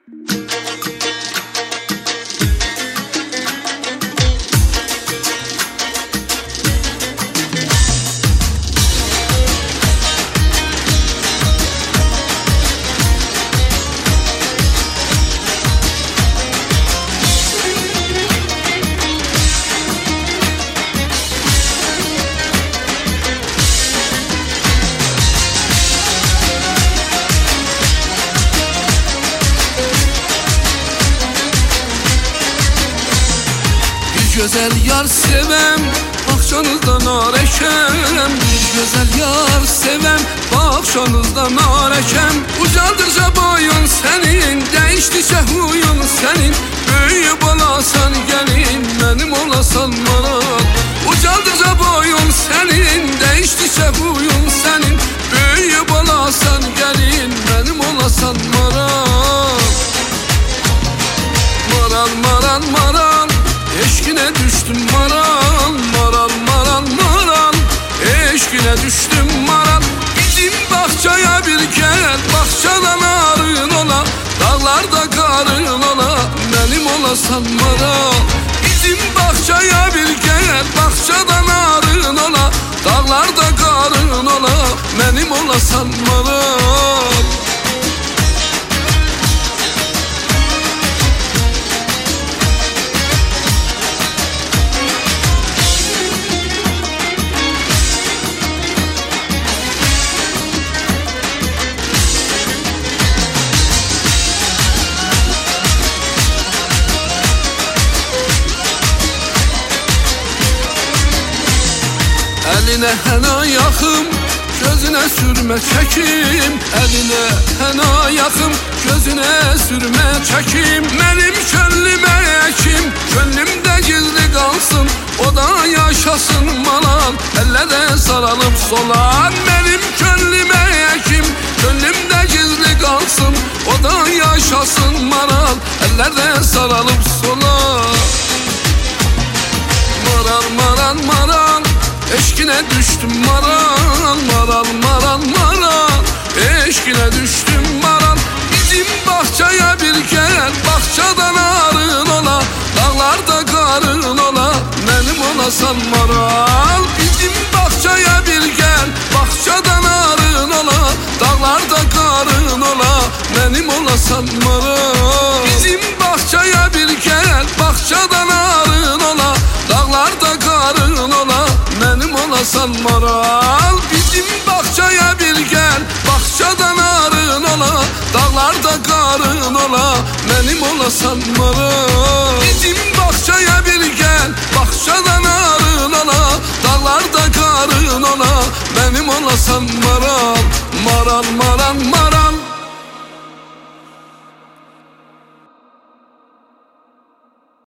Güzel yar sevem, bahçanızda nar ekem. Bir güzel yar sevem, bahçanızda nar ekem. Ucaldıkça boyun senin, değiştikçe huyun senin. Büyüyüp olasan gelin, benim olasan maral. Ucaldıkça boyun senin, değiştikçe huyun senin. Büyüyüp olasan gelin, benim olasan maral. Maral maral maral, eşkine düştüm maral, maral maral maral, eşkine düştüm maral. Bizim bahçaya bir gel, bahçadan arın ola, dağlarda karın ola, benim olasan maral. Bizim bahçaya bir gel, bahçadan arın ola, dağlarda karın ola, benim olasan maral. Eline hena yakım, gözüne sürme çekim. Eline hena yakım, gözüne sürme çekim. Benim könlüme ekim, könlümde gizli kalsın, o da yaşasın malan, ellere sarılıp solan. Benim könlüme ekim, könlümde gizli kalsın, o da yaşasın maral, ellere sarılıp solan. Maral maral maral, eşkine düştüm maral, maral maral maral, eşkine düştüm maral. Bizim bahçaya bir gel, bahçadan arın ola, dağlarda karın ola, benim olasan maral. Bizim bahçaya bir gel, bahçadan arın ola, dağlarda karın ola, benim olasan maral. Bizim bahçaya bir gel, bahçadan arın ola, dağlarda karın ola, benim olasan maral. Bizim bahçaya bir gel, bahçadan arın ola, dağlarda karın ola, benim olasan maral. Bizim bahçaya bir gel, bahçadan arın ola, dağlarda karın ola, benim olasan maral. Maral maral maral.